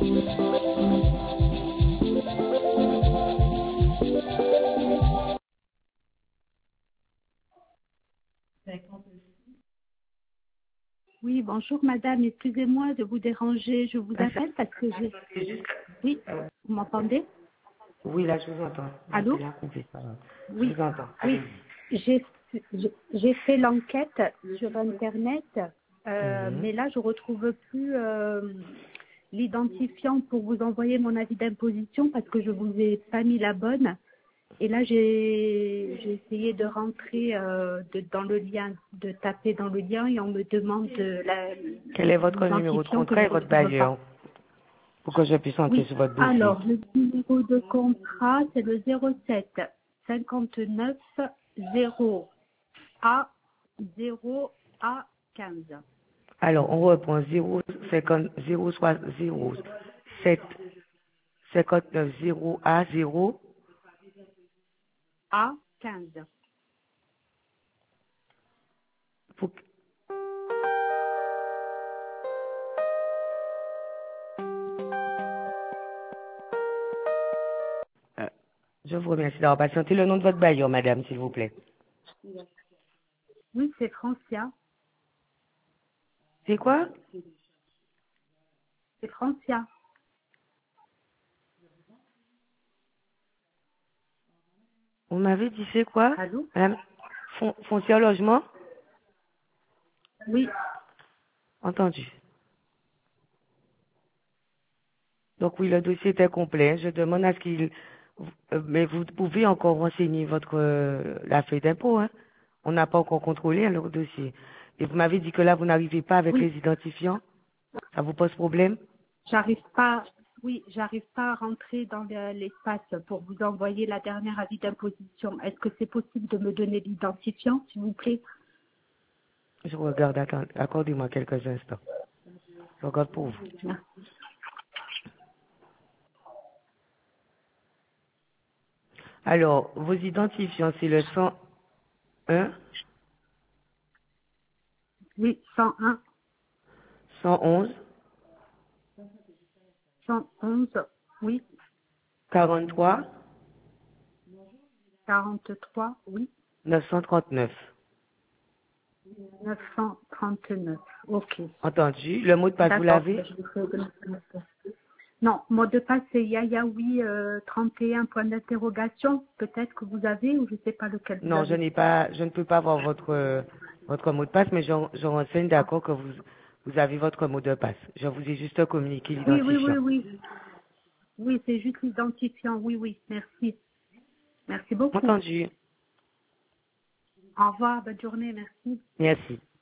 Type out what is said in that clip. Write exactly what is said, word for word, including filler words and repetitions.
Oui, bonjour madame, excusez-moi de vous déranger, je vous Ah, ça- appelle parce que j'ai... c'est juste- Oui, euh, vous m'entendez? Oui, là, je vous entends. J'ai Allô? bien compris. ça va. Je Oui, vous entends. oui, Allez-y. j'ai j'ai j'ai fait l'enquête sur Internet, euh, Mhm. mais là je retrouve plus euh, l'identifiant pour vous envoyer mon avis d'imposition parce que je vous ai pas mis la bonne. Et là j'ai j'ai essayé de rentrer euh, de, dans le lien, de taper dans le lien et on me demande de la- Quel est votre numéro de l'identifiant que contrat je et votre retrouve pas. bailleur pour que je puisse entrer Oui, sur votre dossier? alors le numéro de contrat, c'est le zéro sept cinquante-neuf zéro A zéro A quinze. Alors, on reprend zéro cinquante zéro soit zéro sept cinquante-neuf zéro A zéro. A quinze. Faut que- euh, je vous remercie d'avoir patienté. Le nom de votre bailleur, madame, s'il vous plaît. Oui, c'est Francia. C'est quoi? C'est Francia. Vous m'avez dit c'est quoi? Allô? Madame, Fon- foncier au logement? Oui, Entendu. Donc oui, le dossier était complet. Je demande à ce qu'il... euh, Mais vous pouvez encore renseigner votre euh, la feuille d'impôt. Hein. On n'a pas encore contrôlé hein, le dossier. Et vous m'avez dit que là, vous n'arrivez pas avec les oui, identifiants. Ça vous pose problème? j'arrive pas. Oui, j'arrive pas à rentrer dans le- l'espace pour vous envoyer la dernière avis d'imposition. Est-ce que c'est possible de me donner l'identifiant, s'il vous plaît? Je regarde. Attends, accordez-moi quelques instants. Je regarde pour vous. Merci. Alors, vos identifiants, c'est le cent un, Oui, cent un, cent onze, cent onze, oui, quarante-trois, quarante-trois, oui. neuf cent trente-neuf. neuf cent trente-neuf. Ok. Entendu. Le mot de passe, vous D'accord. l'avez? Ben, je vous fais le- Non, mot de passe, c'est Yayaoui euh, trente et un point d'interrogation. Peut-être que vous avez ou je ne sais pas lequel vous Non, je avez. n'ai pas, je ne peux pas avoir votre euh, votre mot de passe, mais je, je renseigne Ah. d'accord que vous vous avez votre mot de passe. Je vous ai juste communiqué Oui, oui, oui, l'identifiant. oui. Oui, c'est juste l'identifiant. Oui, oui. Merci. Merci beaucoup. Entendu. Au revoir. Bonne journée. Merci. Merci.